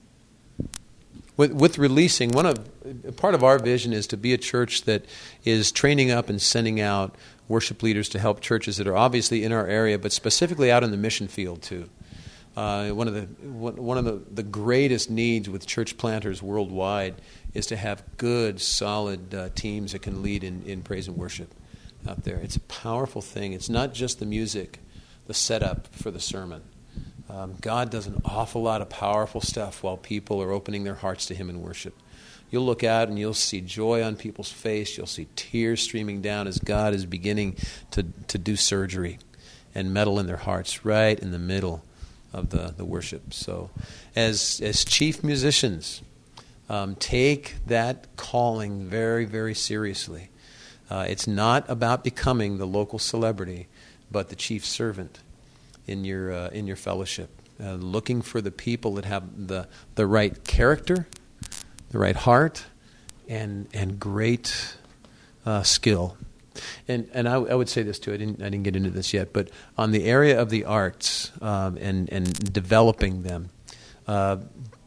S1: With, with releasing, one of part of our vision is to be a church that is training up and sending out worship leaders to help churches that are obviously in our area, but specifically out in the mission field too. Uh, one of the one of the, the greatest needs with church planters worldwide is to have good, solid uh, teams that can lead in, in praise and worship out there. It's a powerful thing. It's not just the music, the setup for the sermon. Um, God does an awful lot of powerful stuff while people are opening their hearts to Him in worship. You'll look out and you'll see joy on people's face. You'll see tears streaming down as God is beginning to, to do surgery and meddle in their hearts right in the middle of the, the worship. So as as chief musicians, um, take that calling very, very seriously. Uh, it's not about becoming the local celebrity, but the chief servant in your uh, in your fellowship, uh, looking for the people that have the the right character, the right heart, and and great uh, skill. And and I, I would say this too. I didn't I didn't get into this yet, but on the area of the arts um, and and developing them, uh,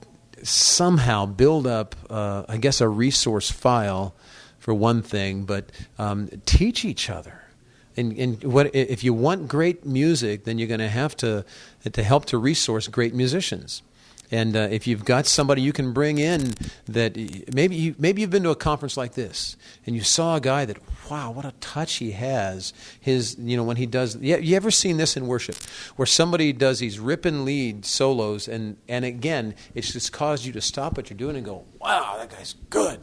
S1: somehow build up, uh, I guess, a resource file for one thing, but um, teach each other. And, and what if you want great music, then you're going to have to to help to resource great musicians. And uh, if you've got somebody you can bring in that maybe you, maybe you've been to a conference like this and you saw a guy that, wow, what a touch he has. His, you know, when he does, you, you ever seen this in worship where somebody does these ripping lead solos and, and again, it's just caused you to stop what you're doing and go, wow, that guy's good.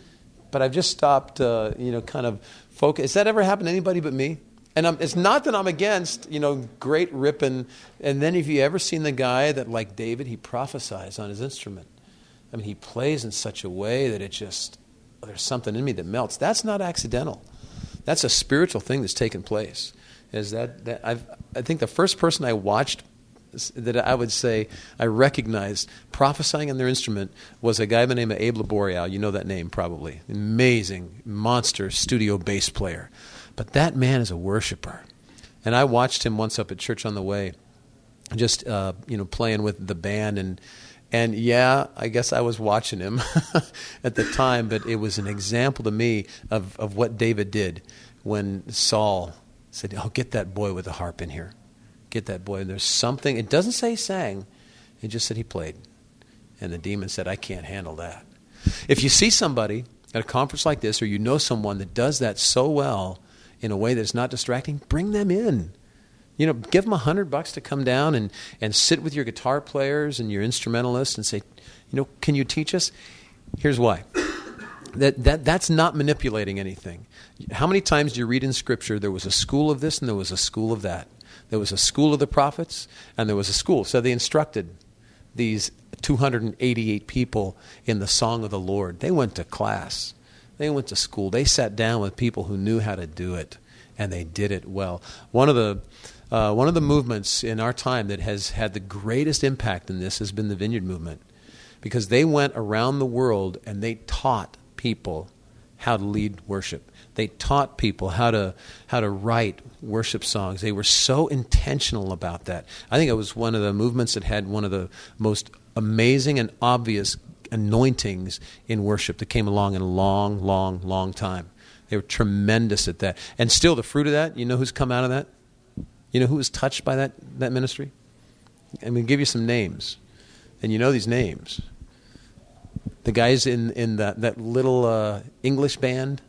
S1: But I've just stopped, uh, you know, kind of focus. Has that ever happened to anybody but me? And I'm, it's not that I'm against, you know, great ripping. And then if you ever seen the guy that, like David, he prophesies on his instrument. I mean, he plays in such a way that it just, there's something in me that melts. That's not accidental. That's a spiritual thing that's taken place. Is that, that I've, I think the first person I watched that I would say I recognized prophesying on their instrument was a guy by the name of Abe Laboriel. You know that name probably. Amazing, monster studio bass player. But that man is a worshiper. And I watched him once up at Church on the Way, just uh, you know, playing with the band. And, and yeah, I guess I was watching him at the time, but it was an example to me of, of what David did when Saul said, oh, get that boy with the harp in here. Get that boy. There's something. It doesn't say he sang. It just said he played. And the demon said, I can't handle that. If you see somebody at a conference like this, or you know someone that does that so well in a way that's not distracting, bring them in. You know, give them a hundred bucks to come down and, and sit with your guitar players and your instrumentalists and say, you know, can you teach us? Here's why. That, that that's not manipulating anything. How many times do you read in Scripture there was a school of this and there was a school of that? There was a school of the prophets and there was a school. So they instructed these two hundred eighty-eight people in the song of the Lord. They went to class. They went to school. They sat down with people who knew how to do it, and they did it well. One of the uh, one of the movements in our time that has had the greatest impact in this has been the Vineyard Movement, because they went around the world and they taught people how to lead worship. They taught people how to how to write worship songs. They were so intentional about that. I think it was one of the movements that had one of the most amazing and obvious anointings in worship that came along in a long, long, long time. They were tremendous at that. And still the fruit of that, you know who's come out of that? You know who was touched by that, that ministry? I'm going to give you some names. And you know these names. The guys in, in that, that little uh, English band,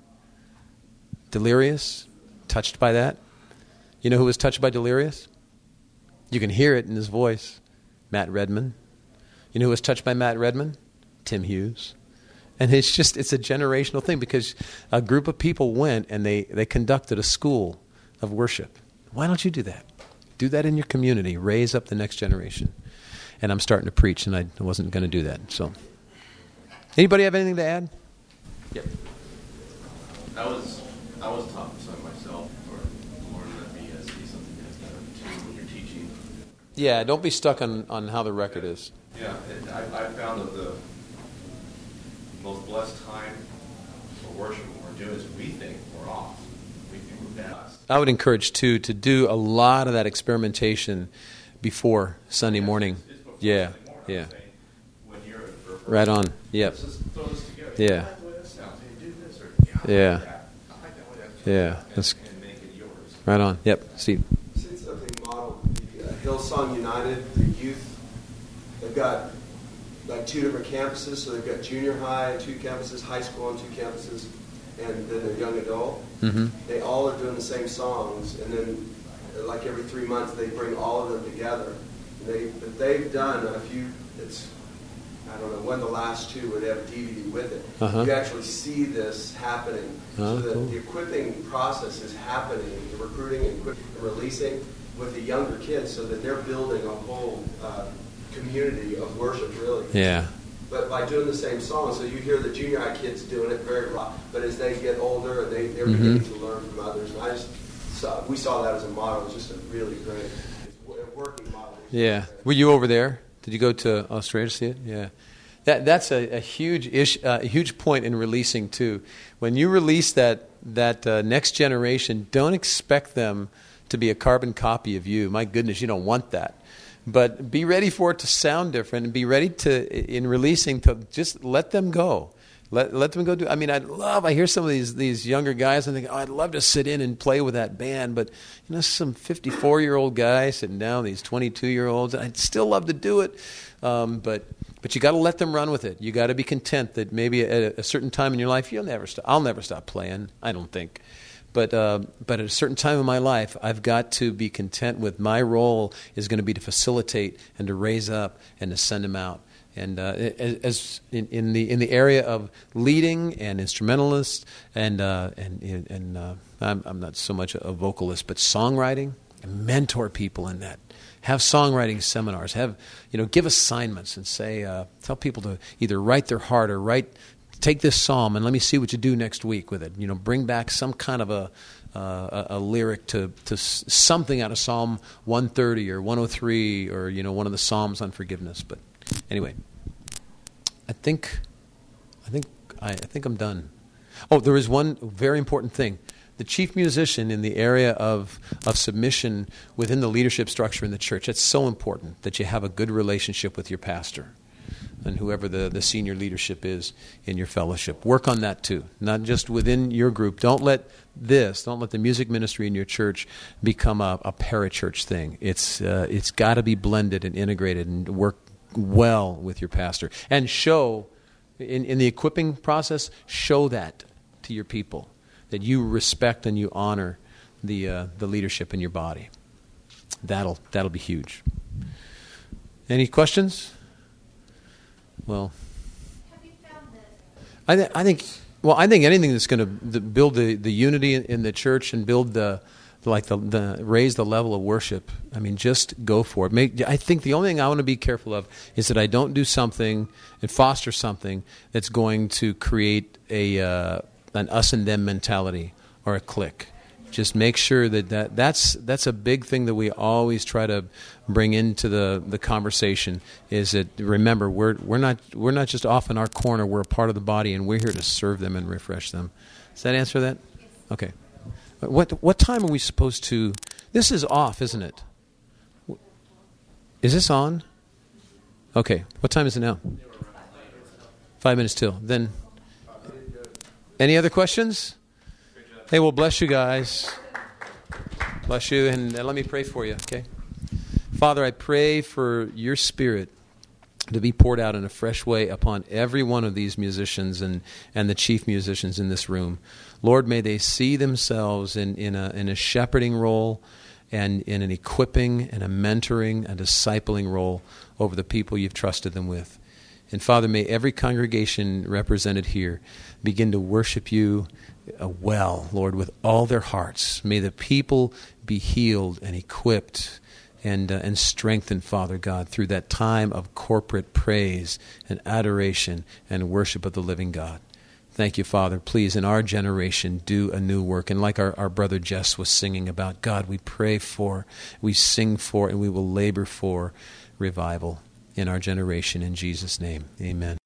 S1: Delirious, touched by that. You know who was touched by Delirious? You can hear it in his voice. Matt Redman. You know who was touched by Matt Redman? Tim Hughes. And it's just, it's a generational thing, because a group of people went and they, they conducted a school of worship. Why don't you do that? Do that in your community. Raise up the next generation. And I'm starting to preach, and I wasn't going to do that. So, anybody have anything to add? Yep.
S7: I was I was taught some myself, or Lord, let me uh, see something that's better too when you're teaching.
S1: Yeah, don't be stuck on, on how the record is.
S7: Yeah, it, I, I found that the most blessed time for worship when we're doing is we think we're off. We think we're best.
S1: I would encourage, too, to do a lot of that experimentation before Sunday morning.
S7: It's, it's before
S1: yeah,
S7: Sunday morning,
S1: yeah.
S7: I'm saying, when you're at rehearsal,
S1: Right on. Yep.
S7: let's just throw this together.
S1: Yeah.
S7: I like the way that sounds. Hey, do this, or yeah, I
S1: Yeah.
S7: like that. I like that way that sounds.
S1: Yeah,
S7: And,
S1: that's-
S7: and make it yours.
S1: Right on. Yep. Steve.
S2: Seen something modeled. The uh, Hillsong United, the youth, they've got like two different campuses. So they've got junior high and two campuses, high school and two campuses, and then a young adult.
S1: Mm-hmm.
S2: They all are doing the same songs, and then uh, like every three months they bring all of them together. And they, but they've done a few. It's I don't know when the last two where they have a D V D with it.
S1: Uh-huh.
S2: You actually see this happening,
S1: Oh,
S2: so that
S1: cool.
S2: the equipping process is happening, the recruiting and equip- and releasing, with the younger kids so that they're building a whole uh, community of worship, really.
S1: Yeah.
S2: But by doing the same song, so you hear the junior high kids doing it very raw, but as they get older, and they, they're mm-hmm. beginning to learn from others. And I just saw, we saw that as a model. It was just a really great working model.
S1: Yeah. Were you over there? Did you go to Australia to see it? Yeah. That that's a, a huge ish, uh, a huge point in releasing too. When you release that that uh, next generation, don't expect them to be a carbon copy of you. My goodness, you don't want that. But be ready for it to sound different, and be ready to, in releasing, to just let them go. Let let them go do. I mean, I'd love. I hear some of these these younger guys and think, oh, I'd love to sit in and play with that band. But you know, some fifty-four year old guy sitting down, these twenty-two year olds. I'd still love to do it, um, but but you got to let them run with it. You got to be content that maybe at a certain time in your life, you'll never stop. I'll never stop playing. I don't think. But uh, but at a certain time in my life, I've got to be content with my role is going to be to facilitate and to raise up and to send them out. And uh, as in, in the in the area of leading and instrumentalist and uh, and and uh, I'm I'm not so much a vocalist, but songwriting, mentor people in that. Have songwriting seminars. Have you know give assignments and say uh, tell people to either write their heart or write. Take this psalm and let me see what you do next week with it. You know, bring back some kind of a uh, a, a lyric to to something out of Psalm one thirty or one oh three or you know one of the Psalms on forgiveness. But anyway, I think I think I, I think I'm done. Oh, there is one very important thing. The chief musician in the area of of submission within the leadership structure in the church. It's so important that you have a good relationship with your pastor and whoever the, the senior leadership is in your fellowship. Work on that too, not just within your group. Don't let this, don't let the music ministry in your church become a, a parachurch thing. It's uh, it's got to be blended and integrated and work well with your pastor. And show, in, in the equipping process, show that to your people, that you respect and you honor the uh, the leadership in your body. That'll that'll be huge. Any questions? Well,
S8: have you found that?
S1: I, th- I think. Well, I think anything that's going to build the, the unity in, in the church and build the like the, the raise the level of worship. I mean, just go for it. Make, I think the only thing I want to be careful of is that I don't do something and foster something that's going to create a uh, an us and them mentality or a clique. Just make sure that, that that's that's a big thing that we always try to bring into the, the conversation. Is that remember we're we're not we're not just off in our corner. We're a part of the body, and we're here to serve them and refresh them. Does that answer that? Okay. What what time are we supposed to? This is off, isn't it? Is this on? Okay. What time is it now? Five minutes till. Then. Any other questions? Hey, well, bless you guys. Bless you, and let me pray for you, okay? Father, I pray for your Spirit to be poured out in a fresh way upon every one of these musicians and, and the chief musicians in this room. Lord, may they see themselves in, in, a, in a shepherding role and in an equipping and a mentoring and discipling role over the people you've trusted them with. And Father, may every congregation represented here begin to worship you uh, well, Lord, with all their hearts. May the people be healed and equipped and uh, and strengthened, Father God, through that time of corporate praise and adoration and worship of the living God. Thank you, Father. Please, in our generation, do a new work. And like our, our brother Jess was singing about, God, we pray for, we sing for, and we will labor for revival in our generation. In Jesus' name, amen.